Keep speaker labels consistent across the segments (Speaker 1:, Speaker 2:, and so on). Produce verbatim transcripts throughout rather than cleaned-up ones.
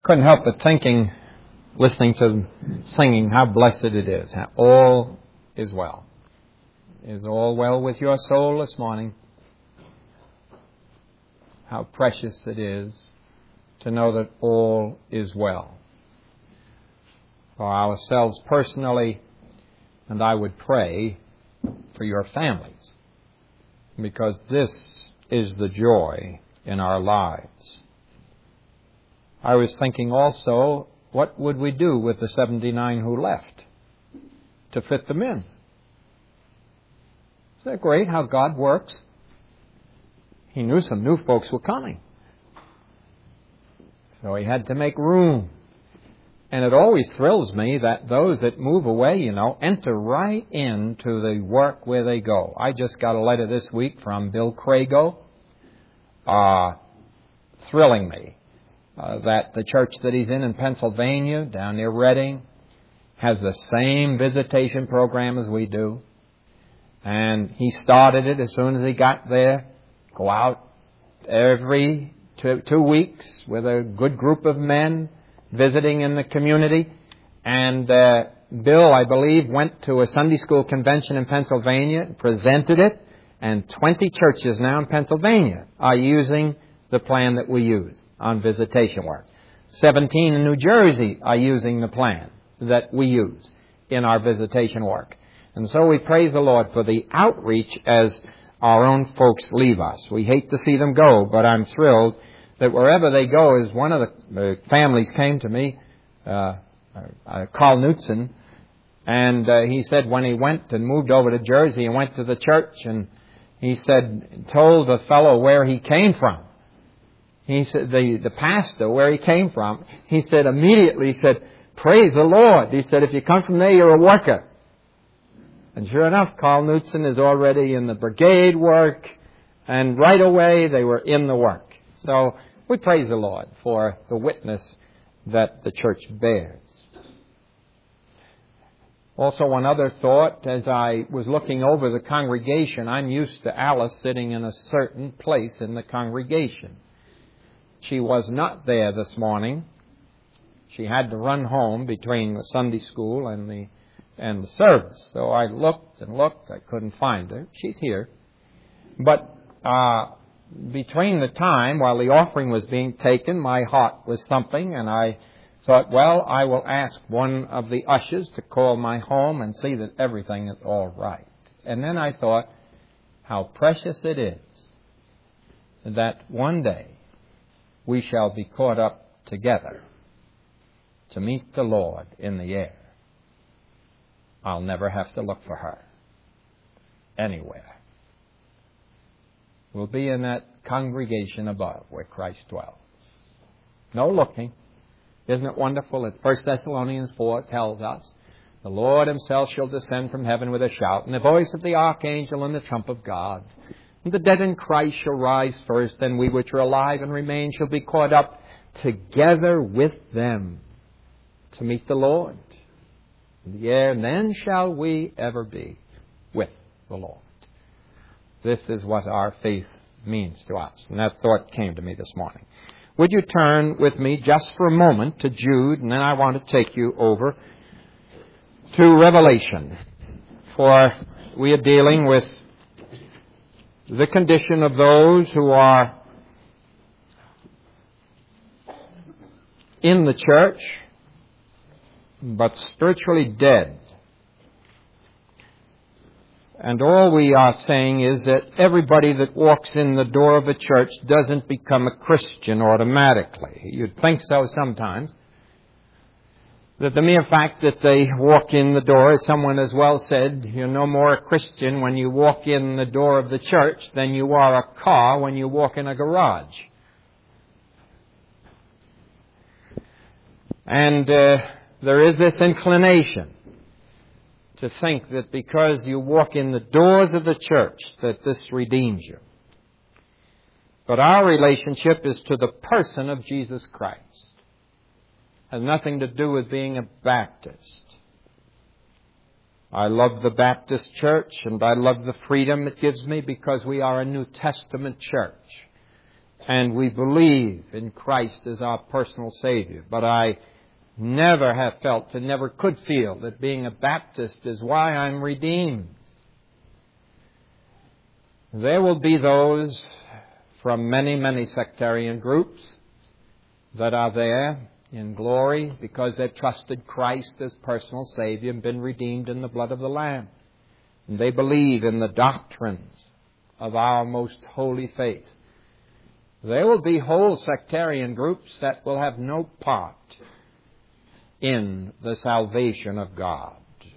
Speaker 1: Couldn't help but thinking, listening to singing, how blessed it is. How all is well. Is all well with your soul this morning? How precious it is to know that all is well. For ourselves personally, and I would pray for your families, because this is the joy in our lives. I was thinking also, what would we do with the seventy-nine who left to fit them in? Isn't that great how God works? He knew some new folks were coming, so He had to make room. And it always thrills me that those that move away, you know, enter right into the work where they go. I just got a letter this week from Bill Crago, uh, thrilling me. Uh, that the church that he's in in Pennsylvania, down near Reading, has the same visitation program as we do. And he started it as soon as he got there. Go out every two, two weeks with a good group of men visiting in the community. And uh, Bill, I believe, went to a Sunday school convention in Pennsylvania, presented it, and twenty churches now in Pennsylvania are using the plan that we use on visitation work. seventeen in New Jersey are using the plan that we use in our visitation work. And so we praise the Lord for the outreach as our own folks leave us. We hate to see them go, but I'm thrilled that wherever they go, as one of the uh, families came to me, uh, uh, Carl Knutson, and uh, he said when he went and moved over to Jersey and went to the church, and he said, told the fellow where he came from. He said, the, the pastor, where he came from, he said immediately, he said, praise the Lord. He said, if you come from there, you're a worker. And sure enough, Carl Knutson is already in the brigade work, and right away they were in the work. So we praise the Lord for the witness that the church bears. Also, one other thought, as I was looking over the congregation, I'm used to Alice sitting in a certain place in the congregation. She was not there this morning. She had to run home between the Sunday school and the and the service. So I looked and looked. I couldn't find her. She's here. But uh, between the time while the offering was being taken, my heart was thumping, and I thought, well, I will ask one of the ushers to call my home and see that everything is all right. And then I thought, how precious it is that one day we shall be caught up together to meet the Lord in the air. I'll never have to look for her anywhere. We'll be in that congregation above where Christ dwells. No looking. Isn't it wonderful that First Thessalonians four tells us, the Lord Himself shall descend from heaven with a shout, and the voice of the archangel and the trump of God. And the dead in Christ shall rise first, and we which are alive and remain shall be caught up together with them to meet the Lord in the air, and then shall we ever be with the Lord. This is what our faith means to us. And that thought came to me this morning. Would you turn with me just for a moment to Jude, and then I want to take you over to Revelation. For we are dealing with the condition of those who are in the church, but spiritually dead. And all we are saying is that everybody that walks in the door of a church doesn't become a Christian automatically. You'd think so sometimes. That the mere fact that they walk in the door, as someone has well said, you're no more a Christian when you walk in the door of the church than you are a car when you walk in a garage. And uh, there is this inclination to think that because you walk in the doors of the church that this redeems you. But our relationship is to the person of Jesus Christ. Has nothing to do with being a Baptist. I love the Baptist church, and I love the freedom it gives me because we are a New Testament church. and we believe in Christ as our personal Savior. But I never have felt and never could feel that being a Baptist is why I'm redeemed. There will be those from many, many sectarian groups that are there in glory because they've trusted Christ as personal Savior and been redeemed in the blood of the Lamb. And they believe in the doctrines of our most holy faith. There will be whole sectarian groups that will have no part in the salvation of God,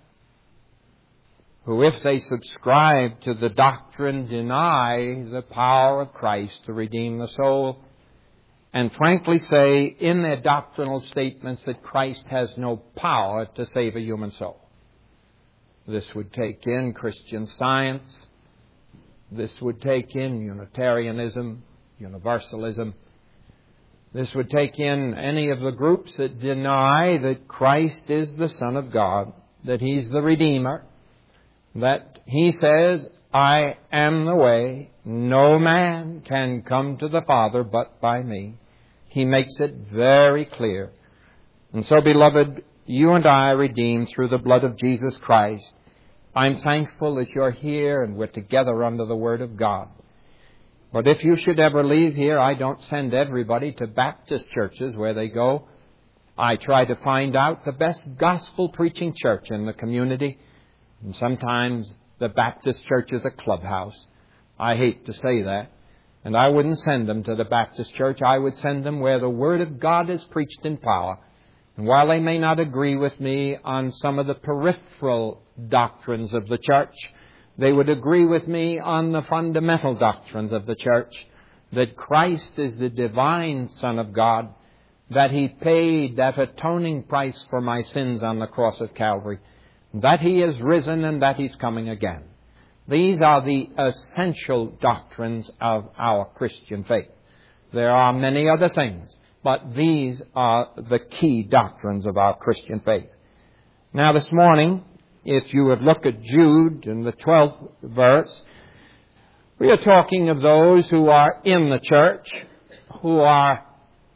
Speaker 1: who, if they subscribe to the doctrine, deny the power of Christ to redeem the soul, and frankly say in their doctrinal statements that Christ has no power to save a human soul. This would take in Christian Science. This would take in Unitarianism, Universalism. This would take in any of the groups that deny that Christ is the Son of God, that He's the Redeemer, that He says, I am the way. No man can come to the Father but by me. He makes it very clear. And so, beloved, you and I are redeemed through the blood of Jesus Christ. I'm thankful that you're here and we're together under the Word of God. But if you should ever leave here, I don't send everybody to Baptist churches where they go. I try to find out the best gospel-preaching church in the community. And sometimes the Baptist church is a clubhouse. I hate to say that. And I wouldn't send them to the Baptist church. I would send them where the Word of God is preached in power. And while they may not agree with me on some of the peripheral doctrines of the church, they would agree with me on the fundamental doctrines of the church, that Christ is the divine Son of God, that He paid that atoning price for my sins on the cross of Calvary, that He is risen and that He's coming again. These are the essential doctrines of our Christian faith. There are many other things, but these are the key doctrines of our Christian faith. Now this morning, if you would look at Jude in the twelfth verse, we are talking of those who are in the church, who are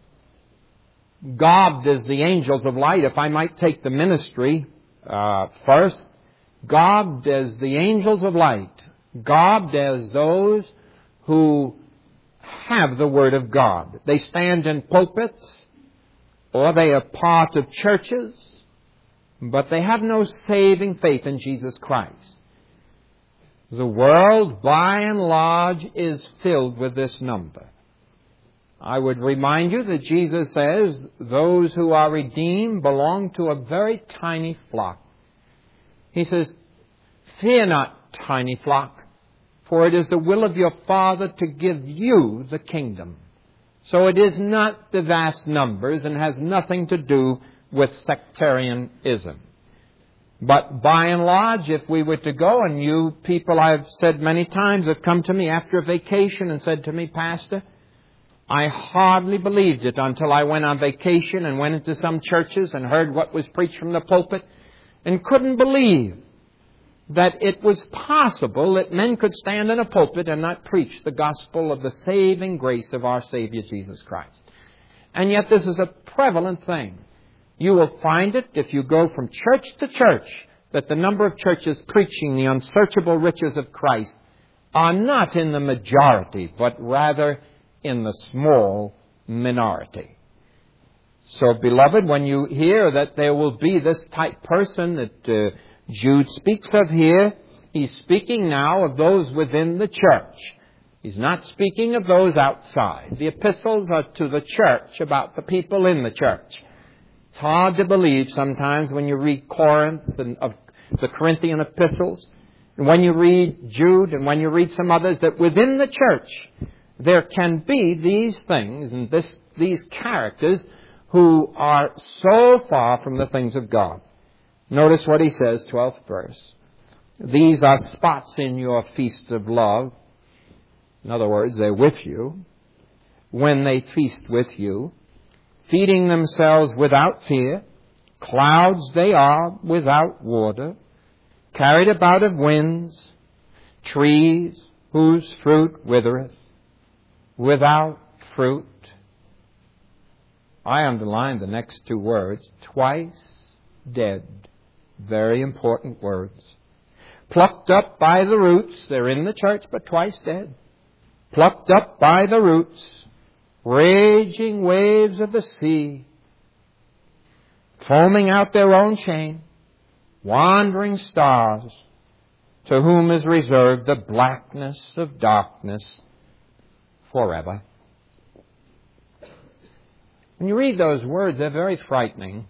Speaker 1: garbed as the angels of light. If I might take the ministry uh, first, garbed as the angels of light, garbed as those who have the Word of God. They stand in pulpits, or they are part of churches, but they have no saving faith in Jesus Christ. The world, by and large, is filled with this number. I would remind you that Jesus says those who are redeemed belong to a very tiny flock. He says, fear not, tiny flock, for it is the will of your Father to give you the kingdom. So it is not the vast numbers and has nothing to do with sectarianism. But by and large, if we were to go, and you people I've said many times have come to me after a vacation and said to me, Pastor, I hardly believed it until I went on vacation and went into some churches and heard what was preached from the pulpit and couldn't believe that it was possible that men could stand in a pulpit and not preach the gospel of the saving grace of our Savior Jesus Christ. And yet this is a prevalent thing. You will find it if you go from church to church that the number of churches preaching the unsearchable riches of Christ are not in the majority, but rather in the small minority. So, beloved, when you hear that there will be this type person that uh, Jude speaks of here, he's speaking now of those within the church. He's not speaking of those outside. The epistles are to the church, about the people in the church. It's hard to believe sometimes when you read Corinth and of the Corinthian epistles, and when you read Jude and when you read some others, that within the church there can be these things and this, these characters who are so far from the things of God. Notice what he says, twelfth verse. These are spots in your feasts of love. In other words, they're with you. When they feast with you, feeding themselves without fear, clouds they are without water, carried about of winds, trees whose fruit withereth, without fruit. I underlined the next two words, twice dead. Very important words. Plucked up by the roots. They're in the church, but twice dead. Plucked up by the roots. Raging waves of the sea. Foaming out their own shame. Wandering stars, to whom is reserved the blackness of darkness forever. When you read those words, they're very frightening.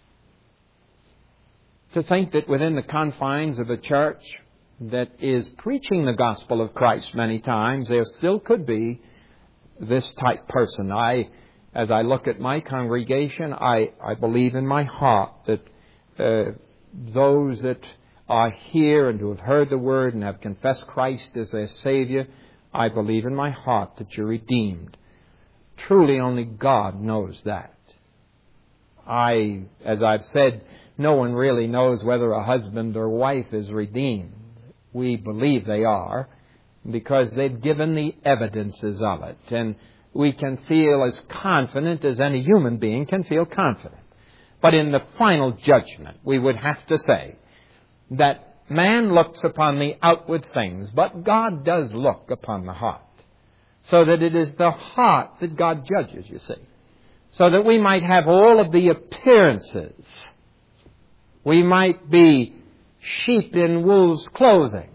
Speaker 1: To think that within the confines of a church that is preaching the gospel of Christ many times, there still could be this type person. I, as I look at my congregation, I, I believe in my heart that uh, those that are here and who have heard the word and have confessed Christ as their Savior, I believe in my heart that you're redeemed. Truly, only God knows that. I, as I've said, no one really knows whether a husband or wife is redeemed. We believe they are because they've given the evidences of it. And we can feel as confident as any human being can feel confident. But in the final judgment, we would have to say that man looks upon the outward things, but God does look upon the heart. So that it is the heart that God judges, you see. So that we might have all of the appearances. We might be sheep in wolves' clothing.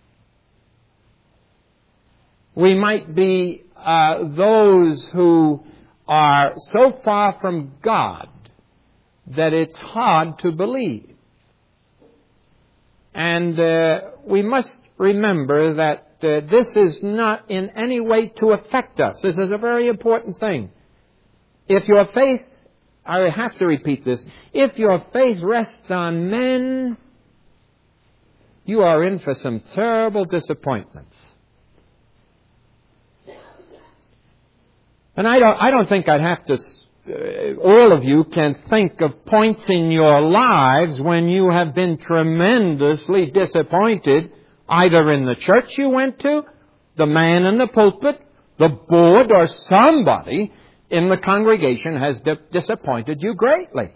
Speaker 1: We might be uh, those who are so far from God that it's hard to believe. And uh, we must remember that uh, this is not in any way to affect us. This is a very important thing. If your faith, I have to repeat this, if your faith rests on men, you are in for some terrible disappointments. And I don't, I don't think I'd have to... Uh, all of you can think of points in your lives when you have been tremendously disappointed, either in the church you went to, the man in the pulpit, the board, or somebody in the congregation has di- disappointed you greatly.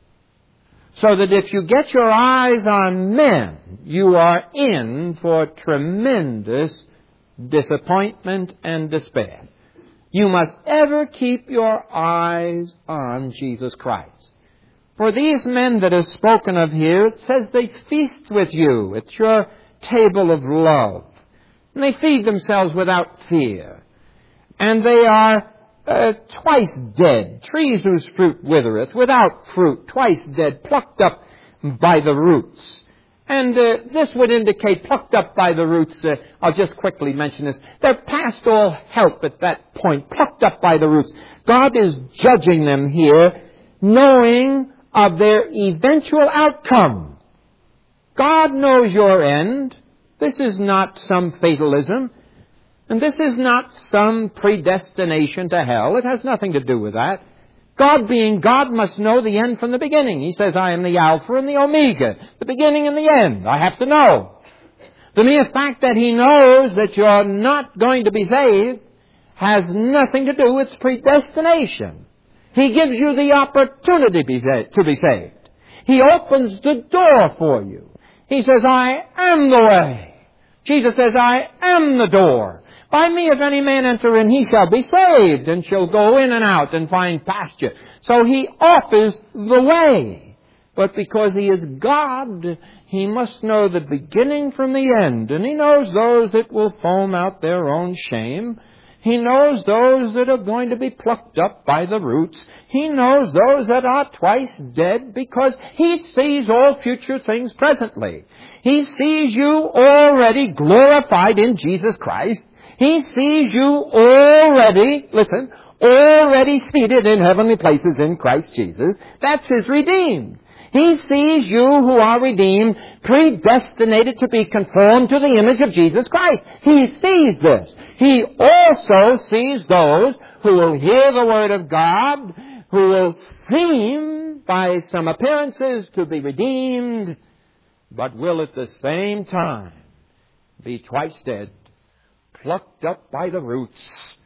Speaker 1: So that if you get your eyes on men, you are in for tremendous disappointment and despair. You must ever keep your eyes on Jesus Christ. For these men that are spoken of here, it says they feast with you at your table of love. And they feed themselves without fear. And they are uh, twice dead, trees whose fruit withereth, without fruit, twice dead, plucked up by the roots. And uh, this would indicate plucked up by the roots. Uh, I'll just quickly mention this. They're past all help at that point, plucked up by the roots. God is judging them here, knowing of their eventual outcome. God knows your end. This is not some fatalism. And this is not some predestination to hell. It has nothing to do with that. God being God must know the end from the beginning. He says, I am the Alpha and the Omega, the beginning and the end. I have to know. The mere fact that He knows that you're not going to be saved has nothing to do with predestination. He gives you the opportunity to be saved. He opens the door for you. He says, I am the way. Jesus says, I am the door. By me, if any man enter in, he shall be saved, and shall go in and out and find pasture. So He offers the way. But because He is God, He must know the beginning from the end. And He knows those that will foam out their own shame. He knows those that are going to be plucked up by the roots. He knows those that are twice dead, because He sees all future things presently. He sees you already glorified in Jesus Christ. He sees you already, listen, already seated in heavenly places in Christ Jesus. That's His redeemed. He sees you who are redeemed, predestinated to be conformed to the image of Jesus Christ. He sees this. He also sees those who will hear the Word of God, who will seem by some appearances to be redeemed, but will at the same time be twice dead, plucked up by the roots,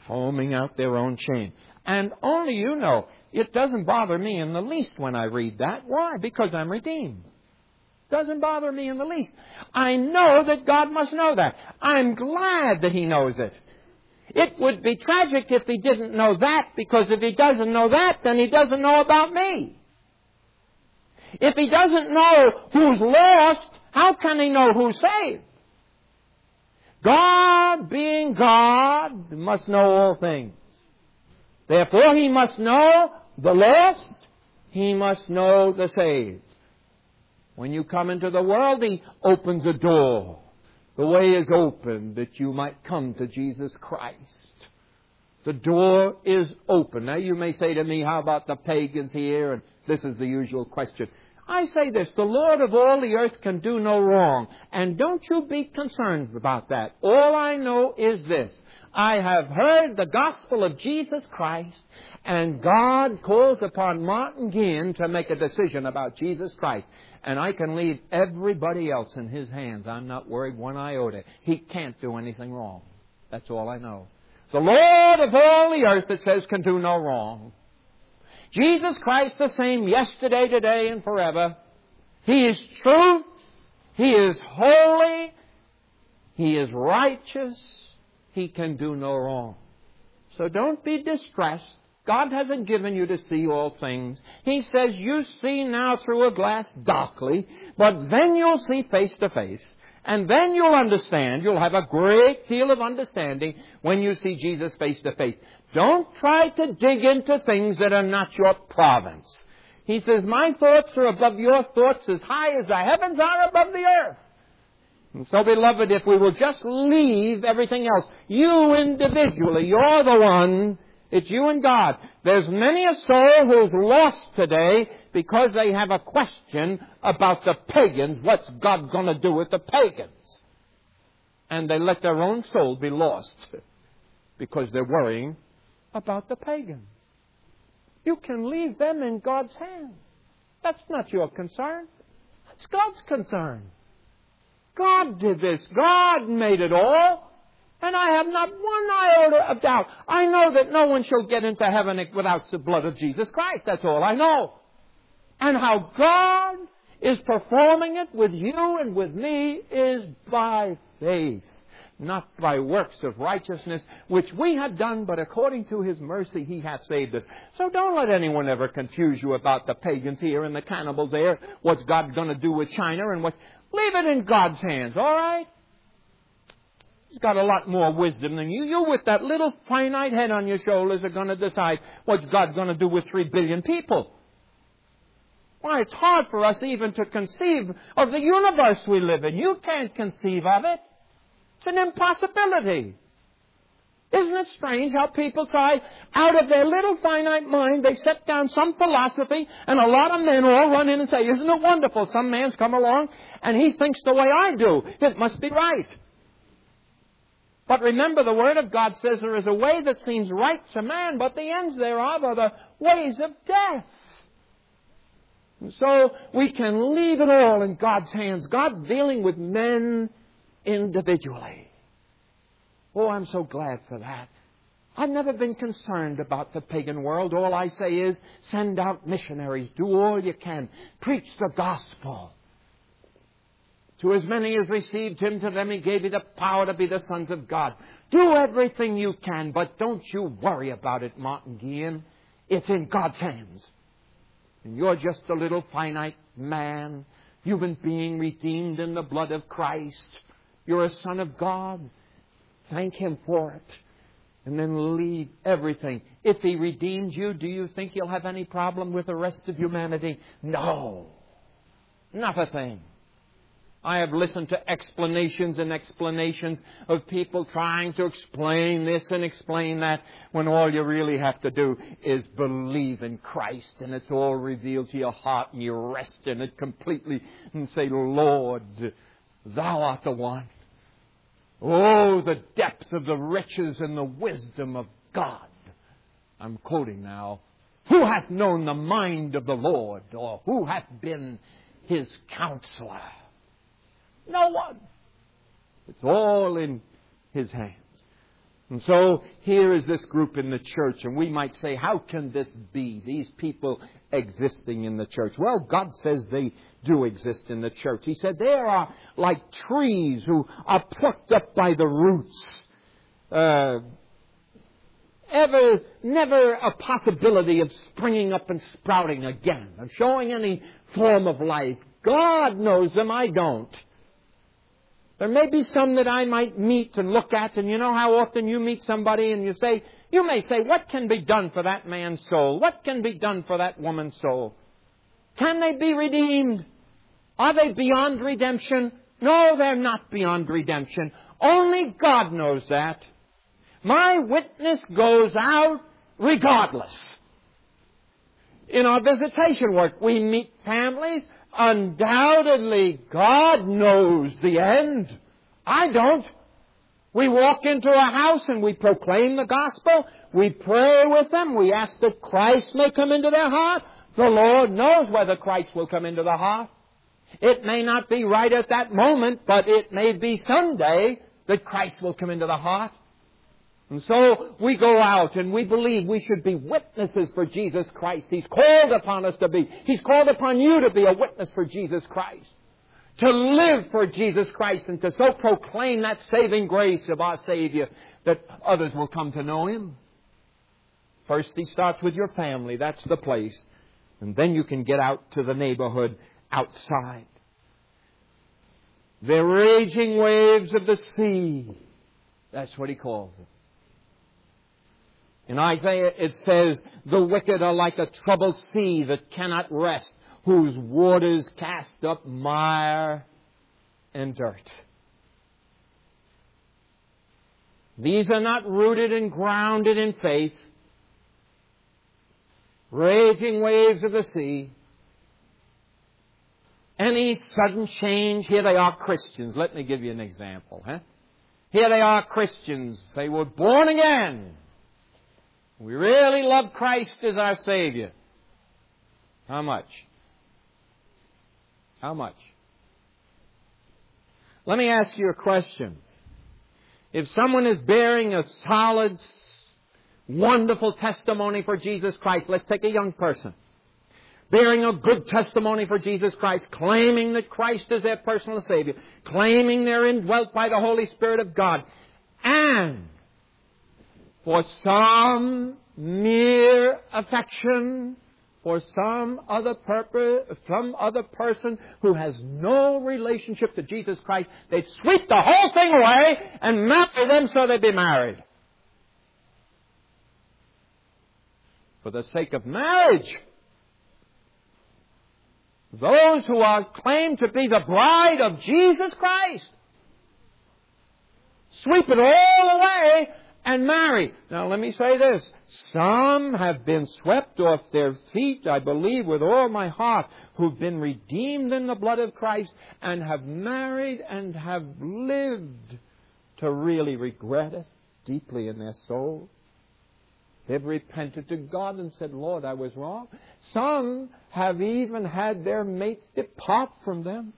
Speaker 1: foaming out their own shame. And only you know, it doesn't bother me in the least when I read that. Why? Because I'm redeemed. Doesn't bother me in the least. I know that God must know that. I'm glad that He knows it. It would be tragic if He didn't know that, because if He doesn't know that, then He doesn't know about me. If He doesn't know who's lost, how can He know who's saved? God, being God, must know all things. Therefore, He must know the lost. He must know the saved. When you come into the world, He opens a door. The way is open that you might come to Jesus Christ. The door is open. Now, you may say to me, how about the pagans here? And this is the usual question. I say this, the Lord of all the earth can do no wrong. And don't you be concerned about that. All I know is this. I have heard the gospel of Jesus Christ, and God calls upon Martin Guillen to make a decision about Jesus Christ. And I can leave everybody else in His hands. I'm not worried one iota. He can't do anything wrong. That's all I know. The Lord of all the earth, it says, can do no wrong. Jesus Christ the same yesterday, today, and forever. He is truth. He is holy. He is righteous. He can do no wrong. So don't be distressed. God hasn't given you to see all things. He says you see now through a glass darkly, but then you'll see face to face. And then you'll understand. You'll have a great deal of understanding when you see Jesus face to face. Don't try to dig into things that are not your province. He says, my thoughts are above your thoughts, as high as the heavens are above the earth. And so, beloved, if we will just leave everything else, you individually, you're the one. It's you and God. There's many a soul who's lost today because they have a question about the pagans. What's God going to do with the pagans? And they let their own soul be lost because they're worrying about the pagans. You can leave them in God's hands. That's not your concern. That's God's concern. God did this. God made it all. And I have not one iota of doubt. I know that no one shall get into heaven without the blood of Jesus Christ. That's all I know. And how God is performing it with you and with me is by faith, not by works of righteousness, which we have done, but according to His mercy He hath saved us. So don't let anyone ever confuse you about the pagans here and the cannibals there. What's God going to do with China and what's... Leave it in God's hands, all right? He's got a lot more wisdom than you. You with that little finite head on your shoulders are going to decide what God's going to do with three billion people. Why, it's hard for us even to conceive of the universe we live in. You can't conceive of it. It's an impossibility. Isn't it strange how people try, out of their little finite mind, they set down some philosophy, and a lot of men all run in and say, isn't it wonderful? Some man's come along, and he thinks the way I do. It must be right. But remember, the Word of God says there is a way that seems right to man, but the ends thereof are the ways of death. And so we can leave it all in God's hands. God's dealing with men individually. Oh, I'm so glad for that. I've never been concerned about the pagan world. All I say is, send out missionaries. Do all you can. Preach the gospel. To as many as received Him, to them He gave you the power to be the sons of God. Do everything you can, but don't you worry about it, Martin Guillen. It's in God's hands. And you're just a little finite man, human being redeemed in the blood of Christ. You're a son of God. Thank Him for it. And then leave everything. If He redeemed you, do you think He'll have any problem with the rest of humanity? No. Not a thing. I have listened to explanations and explanations of people trying to explain this and explain that, when all you really have to do is believe in Christ, and it's all revealed to your heart, and you rest in it completely and say, Lord, Thou art the one. Oh, the depth of the riches and the wisdom of God. I'm quoting now. Who hath known the mind of the Lord, or who hath been His counselor? No one. It's all in His hands. And so here is this group in the church, and we might say, how can this be, these people existing in the church? Well, God says they do exist in the church. He said they are like trees who are plucked up by the roots. Uh, ever, never a possibility of springing up and sprouting again, of showing any form of life. God knows them, I don't. There may be some that I might meet and look at, and you know how often you meet somebody and you say, you may say, what can be done for that man's soul? What can be done for that woman's soul? Can they be redeemed? Are they beyond redemption? No, they're not beyond redemption. Only God knows that. My witness goes out regardless. In our visitation work, we meet families. Undoubtedly, God knows the end. I don't. We walk into a house and we proclaim the gospel. We pray with them. We ask that Christ may come into their heart. The Lord knows whether Christ will come into the heart. It may not be right at that moment, but it may be someday that Christ will come into the heart. And so we go out and we believe we should be witnesses for Jesus Christ. He's called upon us to be. He's called upon you to be a witness for Jesus Christ. To live for Jesus Christ and to so proclaim that saving grace of our Savior that others will come to know Him. First, He starts with your family. That's the place. And then you can get out to the neighborhood outside. The raging waves of the sea. That's what He calls it. In Isaiah it says, the wicked are like a troubled sea that cannot rest, whose waters cast up mire and dirt. These are not rooted and grounded in faith. Raging waves of the sea. Any sudden change, here they are Christians. Let me give you an example. Huh? Here they are Christians. They were born again. We really love Christ as our Savior. How much? How much? Let me ask you a question. If someone is bearing a solid, wonderful testimony for Jesus Christ, let's take a young person, bearing a good testimony for Jesus Christ, claiming that Christ is their personal Savior, claiming they're indwelt by the Holy Spirit of God, and for some mere affection, for some other purpose, some other person who has no relationship to Jesus Christ, they'd sweep the whole thing away and marry them so they'd be married. For the sake of marriage, those who are claimed to be the bride of Jesus Christ, sweep it all away and marry. Now let me say this. Some have been swept off their feet, I believe with all my heart, who've been redeemed in the blood of Christ and have married and have lived to really regret it deeply in their soul. They've repented to God and said, Lord, I was wrong. Some have even had their mates depart from them.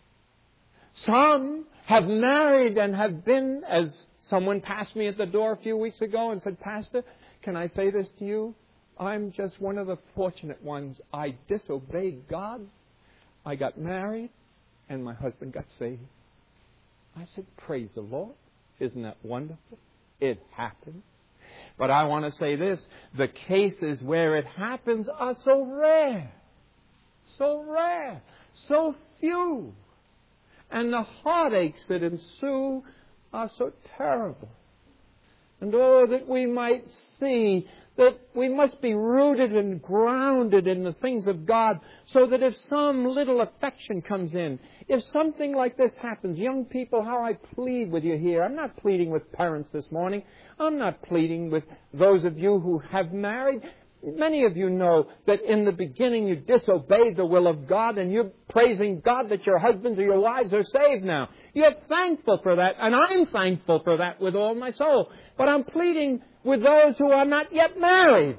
Speaker 1: Some have married and have been, as someone passed me at the door a few weeks ago and said, Pastor, can I say this to you? I'm just one of the fortunate ones. I disobeyed God. I got married and my husband got saved. I said, praise the Lord. Isn't that wonderful? It happens. But I want to say this. The cases where it happens are so rare. So rare. So few. And the heartaches that ensue are so terrible. And oh, that we might see that we must be rooted and grounded in the things of God, so that if some little affection comes in, if something like this happens, young people, how I plead with you here. I'm not pleading with parents this morning. I'm not pleading with those of you who have married. Many of you know that in the beginning you disobeyed the will of God, and you're praising God that your husbands or your wives are saved now. You're thankful for that, and I'm thankful for that with all my soul. But I'm pleading with those who are not yet married.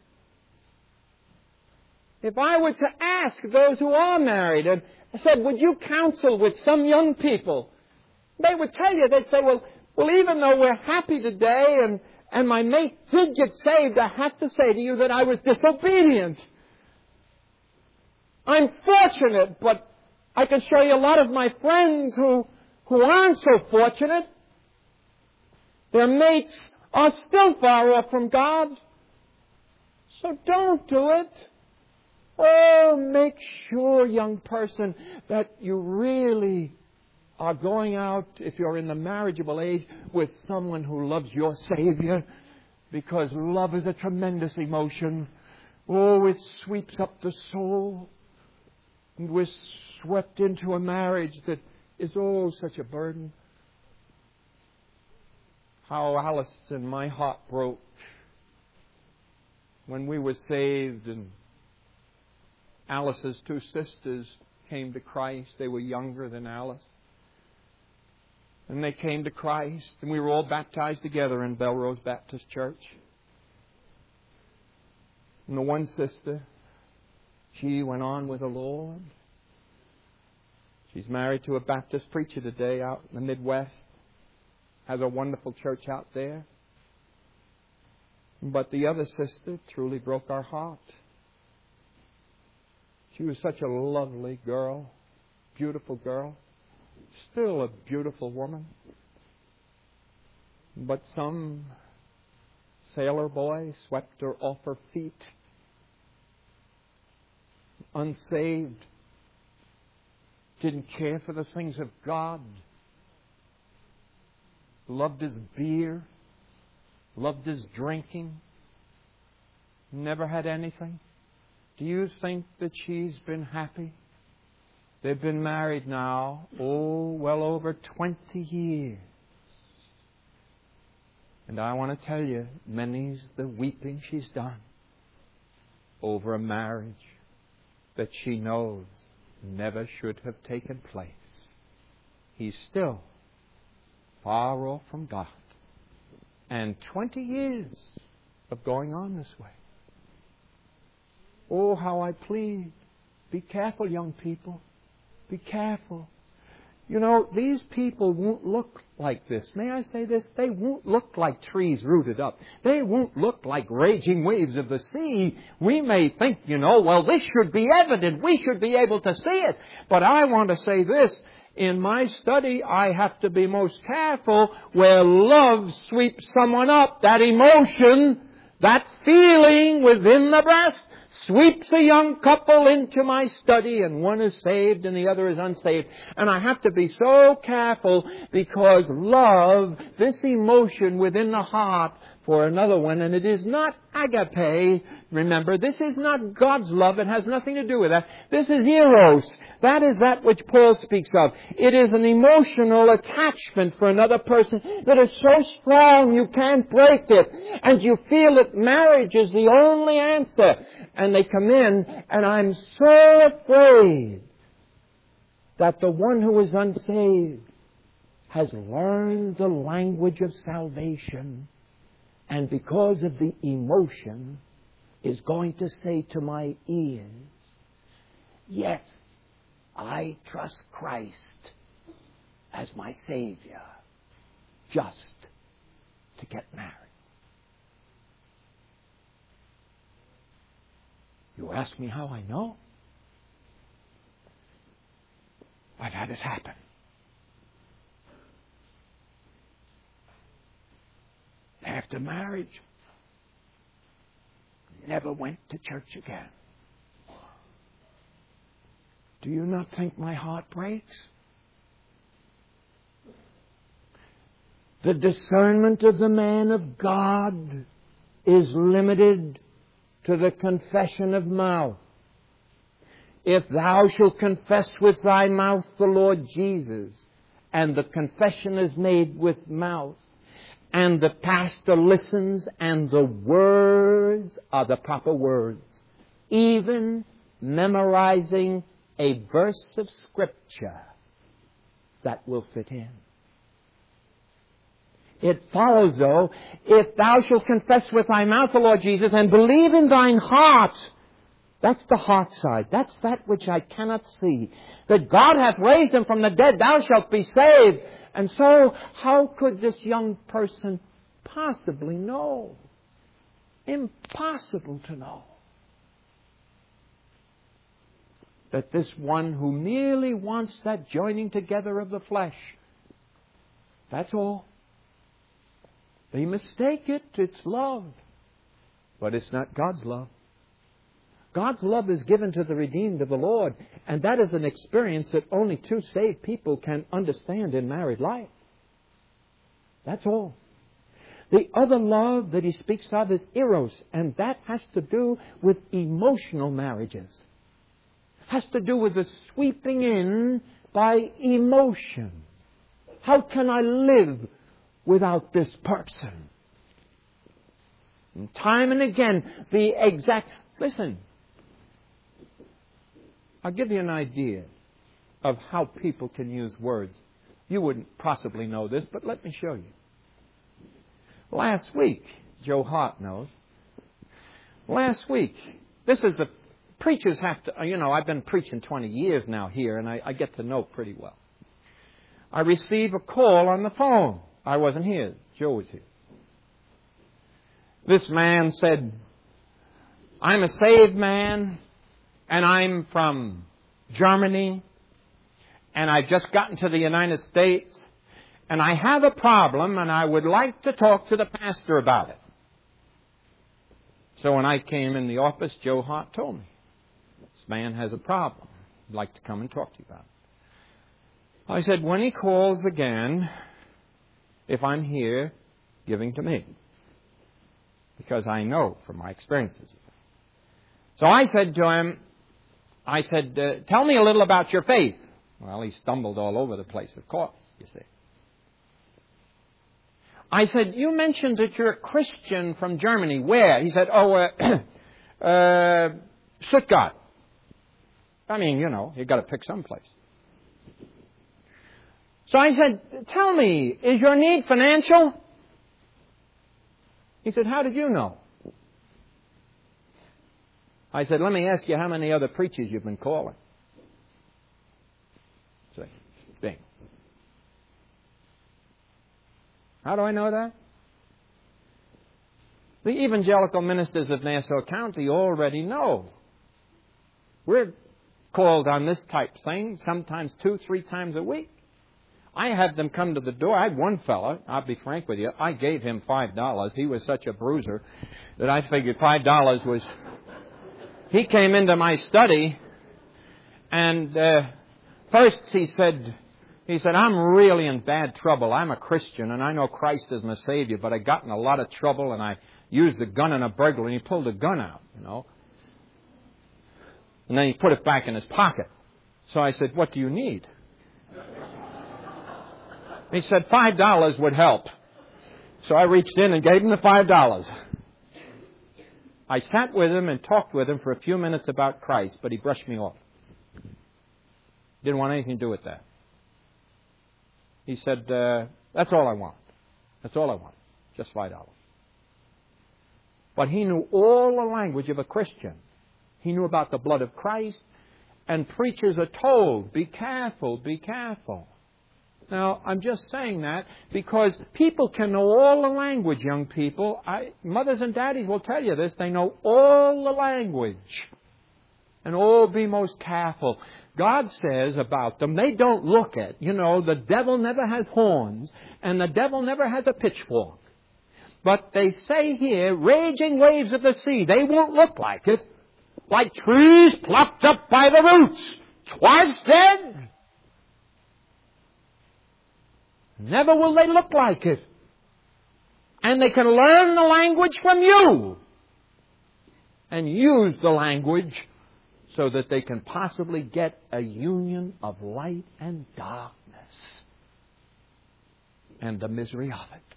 Speaker 1: If I were to ask those who are married and said, would you counsel with some young people? They would tell you, they'd say, well, Well, even though we're happy today and, and my mate did get saved, I have to say to you that I was disobedient. I'm fortunate, but I can show you a lot of my friends who, who aren't so fortunate. Their mates are still far off from God. So don't do it. Oh, make sure, young person, that you really are going out, if you're in the marriageable age, with someone who loves your Savior, because love is a tremendous emotion. Oh, it sweeps up the soul. And we're swept into a marriage that is, oh, such a burden. How Alice and my heart broke when we were saved and Alice's two sisters came to Christ. They were younger than Alice. And they came to Christ, and we were all baptized together in Belrose Baptist Church. And the one sister, she went on with the Lord. She's married to a Baptist preacher today out in the Midwest. Has a wonderful church out there. But the other sister truly broke our heart. She was such a lovely girl, beautiful girl, still a beautiful woman. But some sailor boy swept her off her feet. Unsaved, didn't care for the things of God, loved his beer, loved his drinking, never had anything. Do you think that she's been happy? They've been married now, oh, well over twenty years. And I want to tell you, many's the weeping she's done over a marriage that she knows never should have taken place. He's still far off from God. And twenty years of going on this way. Oh, how I plead. Be careful, young people. Be careful. You know, these people won't look like this. May I say this? They won't look like trees rooted up. They won't look like raging waves of the sea. We may think, you know, well, this should be evident. We should be able to see it. But I want to say this. In my study, I have to be most careful where love sweeps someone up. That emotion, that feeling within the breast, sweeps a young couple into my study, and one is saved and the other is unsaved. And I have to be so careful because love, this emotion within the heart for another one, and it is not agape. Remember, this is not God's love. It has nothing to do with that. This is eros. That is that which Paul speaks of. It is an emotional attachment for another person that is so strong you can't break it. And you feel that marriage is the only answer. And they come in, and I'm so afraid that the one who is unsaved has learned the language of salvation, and because of the emotion is going to say to my ears, yes, I trust Christ as my Savior, just to get married. You ask me how I know? I've had it happen. After marriage, never went to church again. Do you not think my heart breaks? The discernment of the man of God is limited to the confession of mouth. If thou shalt confess with thy mouth the Lord Jesus, and the confession is made with mouth, and the pastor listens, and the words are the proper words, even memorizing a verse of Scripture that will fit in. It follows, though, if thou shalt confess with thy mouth the Lord Jesus and believe in thine heart
Speaker 2: That's the heart side. That's that which I cannot see. That God hath raised him from the dead, thou shalt be saved. And so, how could this young person possibly know? Impossible to know. That this one who merely wants that joining together of the flesh, that's all. They mistake it. It's love. But it's not God's love. God's love is given to the redeemed of the Lord. And that is an experience that only two saved people can understand in married life. That's all. The other love that he speaks of is eros. And that has to do with emotional marriages. Has to do with the sweeping in by emotion. How can I live without this person? And time and again, the exact... Listen, I'll give you an idea of how people can use words. You wouldn't possibly know this, but let me show you. Last week, Joe Hart knows. Last week, this is the... Preachers have to... You know, I've been preaching twenty years now here, and I, I get to know pretty well. I receive a call on the phone. I wasn't here. Joe was here. This man said, I'm a saved man, and I'm from Germany, and I've just gotten to the United States, and I have a problem, and I would like to talk to the pastor about it. So when I came in the office, Joe Hart told me, this man has a problem. I'd like to come and talk to you about it. I said, when he calls again, if I'm here, give him to me. Because I know from my experiences. So I said to him, I said, uh, tell me a little about your faith. Well, he stumbled all over the place, of course, you see. I said, you mentioned that you're a Christian from Germany. Where? He said, oh, uh, uh, Stuttgart. I mean, you know, you've got to pick some place. So I said, tell me, is your need financial? He said, how did you know? I said, let me ask you how many other preachers you've been calling. Say, bing. How do I know that? The evangelical ministers of Nassau County already know. We're called on this type thing sometimes two, three times a week. I had them come to the door. I had one fella, I'll be frank with you, I gave him five dollars. He was such a bruiser that I figured five dollars was... He came into my study, and uh, first he said, he said, I'm really in bad trouble. I'm a Christian, and I know Christ is my Savior, but I got in a lot of trouble, and I used a gun in a burglary, and he pulled a gun out, you know. And then he put it back in his pocket. So I said, what do you need? He said, five dollars would help. So I reached in and gave him the five dollars. I sat with him and talked with him for a few minutes about Christ, but he brushed me off. Didn't want anything to do with that. He said, uh, that's all I want. That's all I want. Just five dollars. But he knew all the language of a Christian. He knew about the blood of Christ. And preachers are told, be careful, be careful. Now, I'm just saying that because people can know all the language, young people. I, mothers and daddies will tell you this. They know all the language. And oh, be most careful. God says about them, they don't look at, you know, the devil never has horns and the devil never has a pitchfork. But they say here, raging waves of the sea, they won't look like it. Like trees plucked up by the roots. Twas dead. Never will they look like it. And they can learn the language from you. And use the language so that they can possibly get a union of light and darkness. And the misery of it.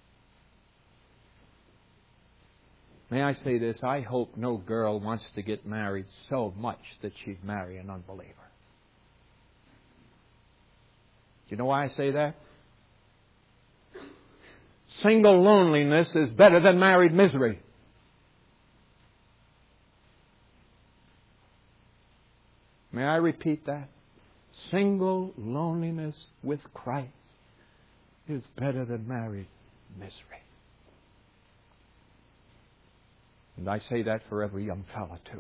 Speaker 2: May I say this? I hope no girl wants to get married so much that she'd marry an unbeliever. Do you know why I say that? Single loneliness is better than married misery. May I repeat that? Single loneliness with Christ is better than married misery. And I say that for every young fellow too.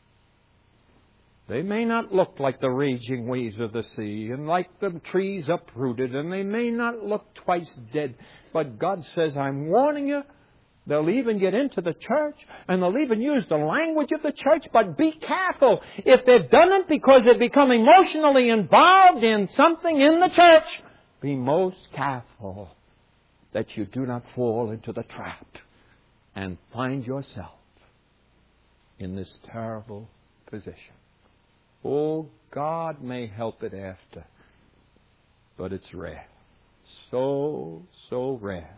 Speaker 2: They may not look like the raging waves of the sea and like the trees uprooted, and they may not look twice dead, but God says, I'm warning you, they'll even get into the church and they'll even use the language of the church, but be careful. If they've done it because they've become emotionally involved in something in the church, be most careful that you do not fall into the trap and find yourself in this terrible position. Oh, God may help it after, but it's rare. So, so rare.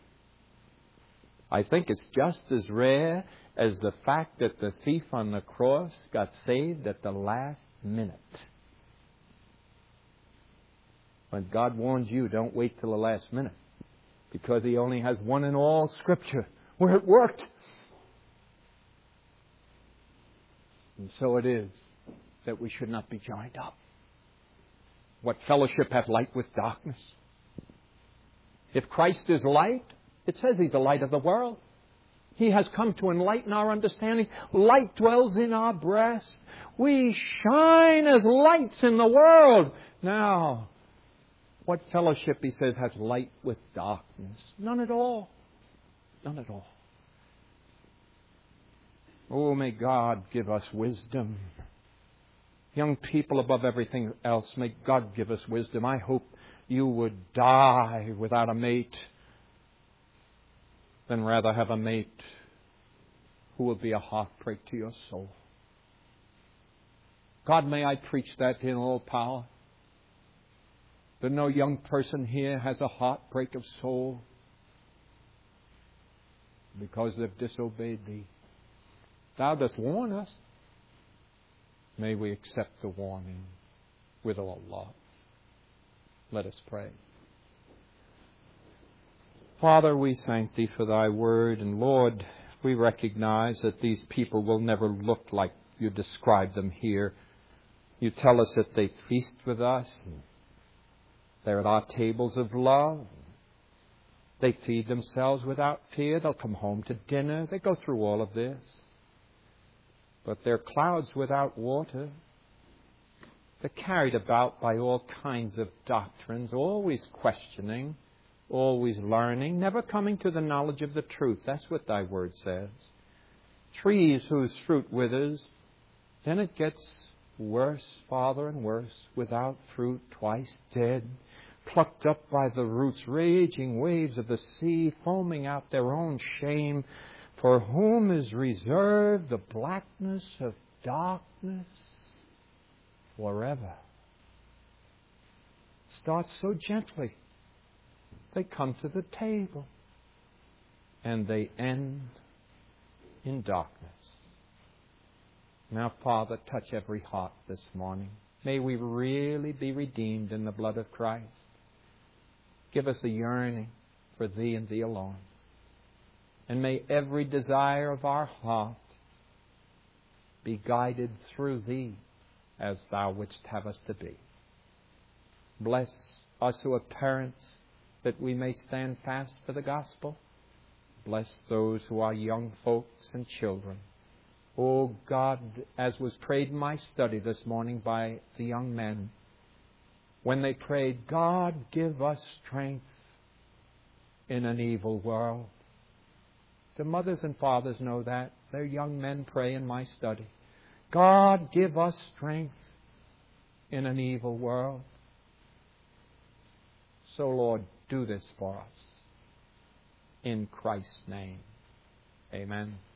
Speaker 2: I think it's just as rare as the fact that the thief on the cross got saved at the last minute. But God warns you, don't wait till the last minute, because He only has one in all Scripture where it worked. And so it is that we should not be joined up. What fellowship hath light with darkness? If Christ is light, it says He's the light of the world. He has come to enlighten our understanding. Light dwells in our breast. We shine as lights in the world. Now, what fellowship, he says, has light with darkness? None at all. None at all. Oh, may God give us wisdom. Young people, above everything else, may God give us wisdom. I hope you would die without a mate than rather have a mate who will be a heartbreak to your soul. God, may I preach that in all power, that no young person here has a heartbreak of soul because they've disobeyed Thee. Thou dost warn us. May we accept the warning with all love. Let us pray. Father, we thank Thee for Thy word, and Lord, we recognize that these people will never look like You describe them here. You tell us that they feast with us. They're at our tables of love. They feed themselves without fear. They'll come home to dinner. They go through all of this. But they're clouds without water. They're carried about by all kinds of doctrines, always questioning, always learning, never coming to the knowledge of the truth. That's what Thy word says. Trees whose fruit withers, then it gets worse, Father, and worse, without fruit, twice dead, plucked up by the roots, raging waves of the sea, foaming out their own shame, for whom is reserved the blackness of darkness forever. Starts so gently. They come to the table and they end in darkness. Now, Father, touch every heart this morning. May we really be redeemed in the blood of Christ. Give us a yearning for Thee and Thee alone. And may every desire of our heart be guided through Thee as Thou wouldst have us to be. Bless us who are parents, that we may stand fast for the gospel. Bless those who are young folks and children. Oh God, as was prayed in my study this morning by the young men, when they prayed, God, give us strength in an evil world. The mothers and fathers know that. Their young men pray in my study. God, give us strength in an evil world. So, Lord, do this for us. In Christ's name, amen.